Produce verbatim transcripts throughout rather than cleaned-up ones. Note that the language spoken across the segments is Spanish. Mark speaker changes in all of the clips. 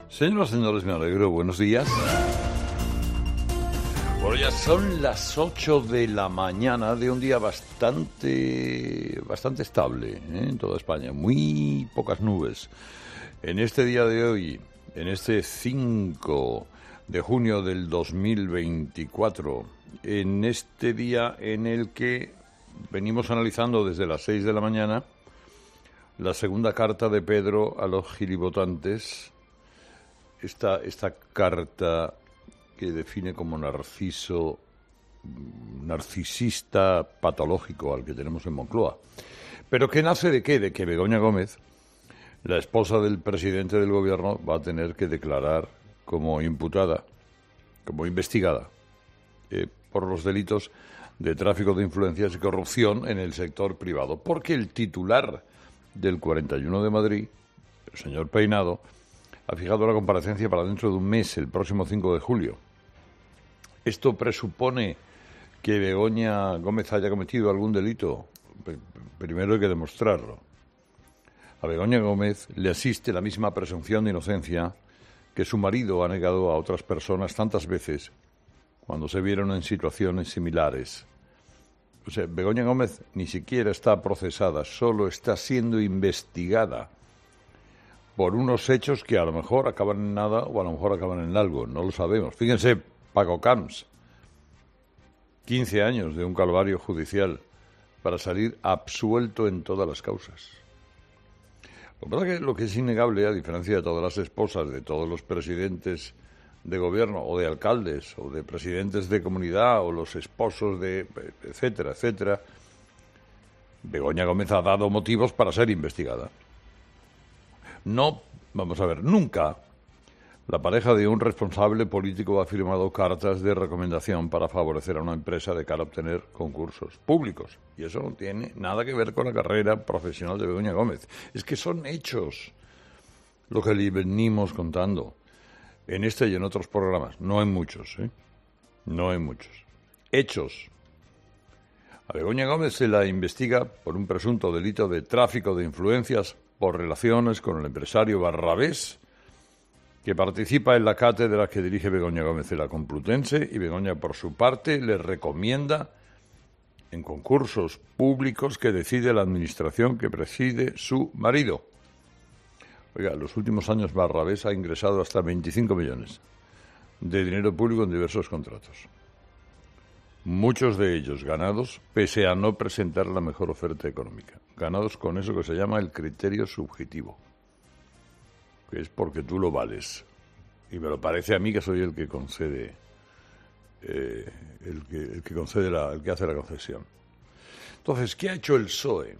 Speaker 1: Señoras y señores, me alegro. Buenos días. Bueno, ya son las ocho de la mañana de un día bastante, bastante estable, ¿eh? En toda España. Muy pocas nubes. En este día de hoy, en este cinco de junio del dos mil veinticuatro, en este día en el que venimos analizando desde las seis de la mañana la segunda carta de Pedro a los gilibotantes. Esta, esta carta que define como narciso, narcisista patológico al que tenemos en Moncloa. ¿Pero qué nace de qué? De que Begoña Gómez, la esposa del presidente del gobierno, va a tener que declarar como imputada, como investigada, eh, por los delitos de tráfico de influencias y corrupción en el sector privado. Porque el titular del cuarenta y uno de Madrid, el señor Peinado, ha fijado la comparecencia para dentro de un mes, el próximo cinco de julio. ¿Esto presupone que Begoña Gómez haya cometido algún delito? Primero hay que demostrarlo. A Begoña Gómez le asiste la misma presunción de inocencia que su marido ha negado a otras personas tantas veces cuando se vieron en situaciones similares. O sea, Begoña Gómez ni siquiera está procesada, solo está siendo investigada por unos hechos que a lo mejor acaban en nada o a lo mejor acaban en algo, no lo sabemos. Fíjense, Paco Camps, quince años de un calvario judicial para salir absuelto en todas las causas. Lo que pasa es que lo que es innegable, a diferencia de todas las esposas de todos los presidentes de gobierno o de alcaldes o de presidentes de comunidad o los esposos de etcétera, etcétera, Begoña Gómez ha dado motivos para ser investigada. No, vamos a ver, nunca la pareja de un responsable político ha firmado cartas de recomendación para favorecer a una empresa de cara a obtener concursos públicos. Y eso no tiene nada que ver con la carrera profesional de Begoña Gómez. Es que son hechos lo que le venimos contando en este y en otros programas. No en muchos, ¿eh? No en muchos. Hechos. A Begoña Gómez se la investiga por un presunto delito de tráfico de influencias por relaciones con el empresario Barrabés, que participa en la cátedra que dirige Begoña Gómez en la Complutense, y Begoña, por su parte, le recomienda en concursos públicos que decide la administración que preside su marido. Oiga, en los últimos años Barrabés ha ingresado hasta veinticinco millones de dinero público en diversos contratos. Muchos de ellos ganados pese a no presentar la mejor oferta económica. Ganados con eso que se llama el criterio subjetivo, que es porque tú lo vales. Y me lo parece a mí que soy el que concede, eh, el que, el que concede la, el que hace la concesión. Entonces, ¿qué ha hecho el P S O E?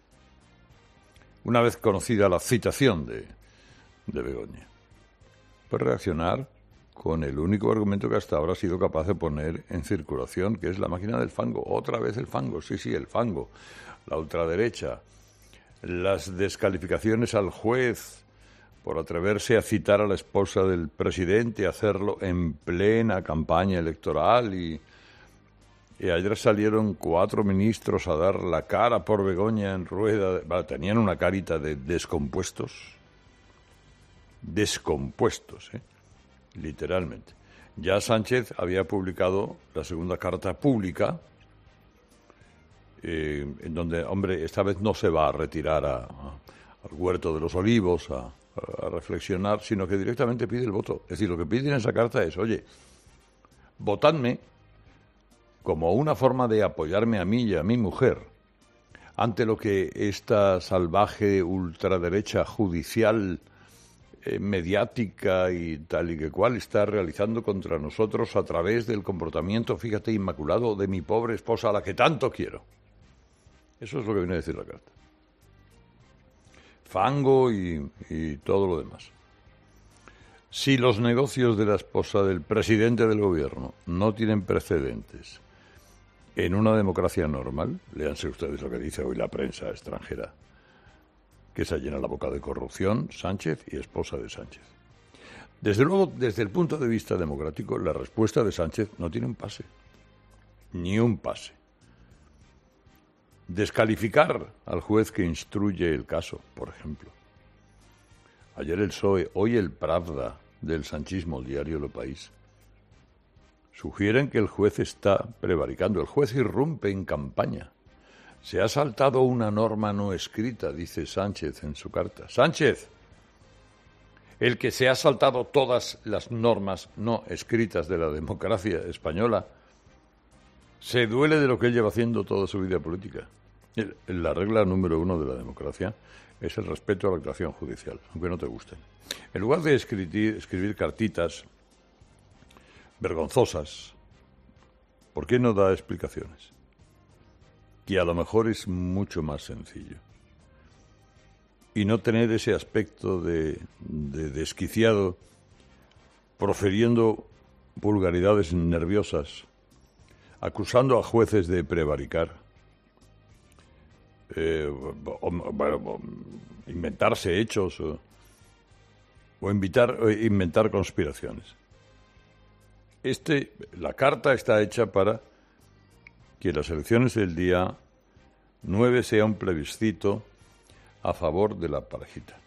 Speaker 1: Una vez conocida la citación de, de Begoña, pues reaccionar con el único argumento que hasta ahora ha sido capaz de poner en circulación, que es la máquina del fango. Otra vez el fango, sí, sí, el fango. La ultraderecha, las descalificaciones al juez por atreverse a citar a la esposa del presidente, hacerlo en plena campaña electoral, y, y ayer salieron cuatro ministros a dar la cara por Begoña en rueda. Bueno, tenían una carita de descompuestos, descompuestos, ¿eh? Literalmente. Ya Sánchez había publicado la segunda carta pública, eh, en donde, hombre, esta vez no se va a retirar a, a, al Huerto de los Olivos a, a reflexionar, sino que directamente pide el voto. Es decir, lo que pide en esa carta es, oye, votadme como una forma de apoyarme a mí y a mi mujer ante lo que esta salvaje ultraderecha judicial, eh, mediática y tal y que cual está realizando contra nosotros a través del comportamiento, fíjate, inmaculado de mi pobre esposa a la que tanto quiero. Eso es lo que viene a decir la carta. Fango y, y todo lo demás. Si los negocios de la esposa del presidente del gobierno no tienen precedentes en una democracia normal, léanse ustedes lo que dice hoy la prensa extranjera, que se llena la boca de corrupción, Sánchez y esposa de Sánchez. Desde luego, desde el punto de vista democrático, la respuesta de Sánchez no tiene un pase. Ni un pase. Descalificar al juez que instruye el caso, por ejemplo. Ayer el P S O E, hoy el Pravda, del sanchismo, el diario El País, sugieren que el juez está prevaricando. El juez irrumpe en campaña. Se ha saltado una norma no escrita, dice Sánchez en su carta. Sánchez, el que se ha saltado todas las normas no escritas de la democracia española, se duele de lo que él lleva haciendo toda su vida política. La regla número uno de la democracia es el respeto a la actuación judicial, aunque no te guste. En lugar de escribir, escribir cartitas vergonzosas, ¿por qué no da explicaciones? Que a lo mejor es mucho más sencillo. Y no tener ese aspecto de, de desquiciado, profiriendo vulgaridades nerviosas, acusando a jueces de prevaricar, eh, o, bueno, o inventarse hechos o, o, invitar, o inventar conspiraciones. Este, la carta está hecha para que las elecciones del día nueve sea un plebiscito a favor de la parejita.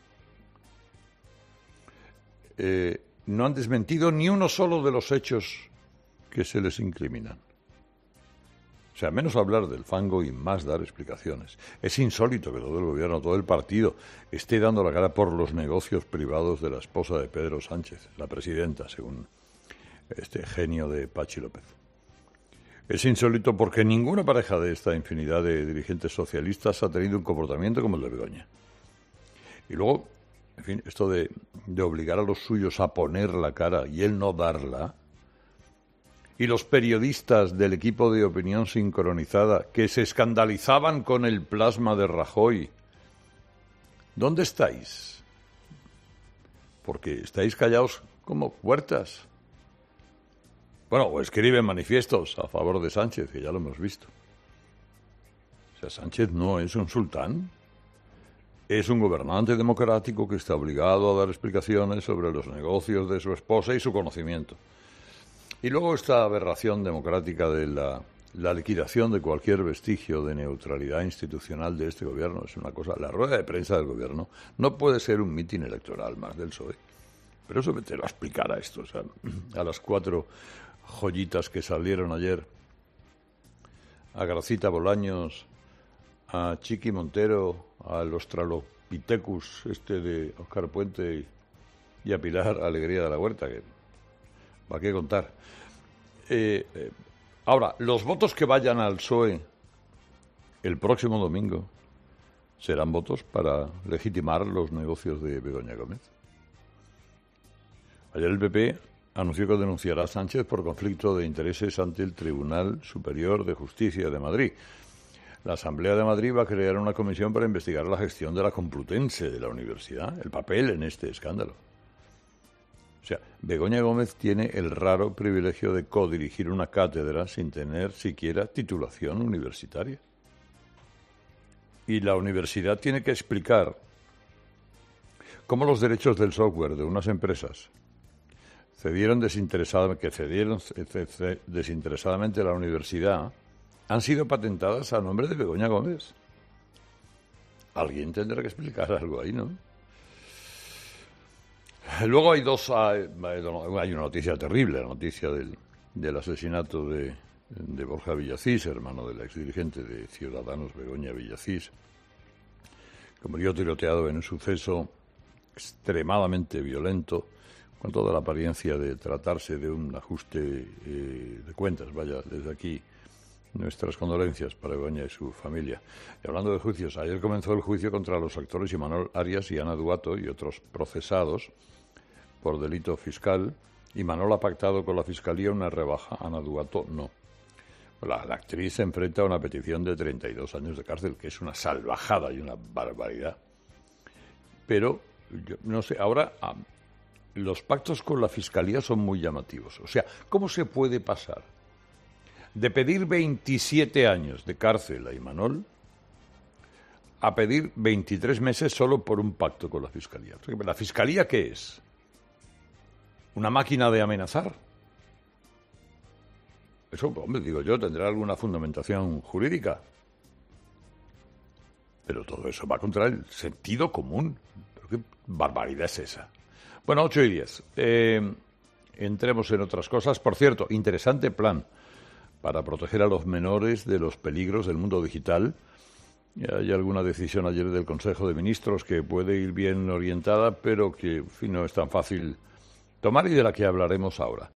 Speaker 1: Eh, no han desmentido ni uno solo de los hechos que se les incriminan. O sea, menos hablar del fango y más dar explicaciones. Es insólito que todo el gobierno, todo el partido, esté dando la cara por los negocios privados de la esposa de Pedro Sánchez, la presidenta, según este genio de Pachi López. Es insólito porque ninguna pareja de esta infinidad de dirigentes socialistas ha tenido un comportamiento como el de Begoña. Y luego, en fin, esto de, de obligar a los suyos a poner la cara y él no darla, y los periodistas del equipo de opinión sincronizada que se escandalizaban con el plasma de Rajoy. ¿Dónde estáis? Porque estáis callados como puertas. Bueno, o escriben manifiestos a favor de Sánchez, que ya lo hemos visto. O sea, Sánchez no es un sultán. Es un gobernante democrático que está obligado a dar explicaciones sobre los negocios de su esposa y su conocimiento. Y luego esta aberración democrática de la, la liquidación de cualquier vestigio de neutralidad institucional de este gobierno es una cosa. La rueda de prensa del gobierno no puede ser un mitin electoral más del P S O E. Pero eso te lo explicará esto. O sea, a las cuatro joyitas que salieron ayer, a Gracita Bolaños, a Chiqui Montero, al Australopithecus este de Óscar Puente y, y a Pilar Alegría de la Huerta, que ¿para qué contar? Eh, eh, ahora, los votos que vayan al P S O E el próximo domingo serán votos para legitimar los negocios de Begoña Gómez. Ayer el P P anunció que denunciará a Sánchez por conflicto de intereses ante el Tribunal Superior de Justicia de Madrid. La Asamblea de Madrid va a crear una comisión para investigar la gestión de la Complutense de la universidad, el papel en este escándalo. O sea, Begoña Gómez tiene el raro privilegio de codirigir una cátedra sin tener siquiera titulación universitaria. Y la universidad tiene que explicar cómo los derechos del software de unas empresas cedieron desinteresadamente, que cedieron desinteresadamente a la universidad, han sido patentadas a nombre de Begoña Gómez. Alguien tendrá que explicar algo ahí, ¿no? Luego hay dos, hay una noticia terrible, la noticia del, del asesinato de, de Borja Villacís, hermano de la exdirigente de Ciudadanos, Begoña Villacís, que murió tiroteado en un suceso extremadamente violento, con toda la apariencia de tratarse de un ajuste eh, de cuentas. Vaya, desde aquí nuestras condolencias para Begoña y su familia. Y hablando de juicios, ayer comenzó el juicio contra los actores Imanol Arias y Ana Duato y otros procesados por delito fiscal. Imanol ha pactado con la Fiscalía una rebaja, Ana Duato no. La, la actriz se enfrenta a una petición de treinta y dos años de cárcel, que es una salvajada y una barbaridad. Pero, yo no sé, ahora ah, los pactos con la Fiscalía son muy llamativos. O sea, ¿cómo se puede pasar de pedir veintisiete años de cárcel a Imanol a pedir veintitrés meses solo por un pacto con la Fiscalía? ¿La Fiscalía qué es? ¿Una máquina de amenazar? Eso, hombre, digo yo, tendrá alguna fundamentación jurídica. Pero todo eso va contra el sentido común. ¿Pero qué barbaridad es esa? Bueno, ocho y diez. Eh, entremos en otras cosas. Por cierto, interesante plan para proteger a los menores de los peligros del mundo digital. Hay alguna decisión ayer del Consejo de Ministros que puede ir bien orientada, pero que, en fin, no es tan fácil tomar y de la que hablaremos ahora.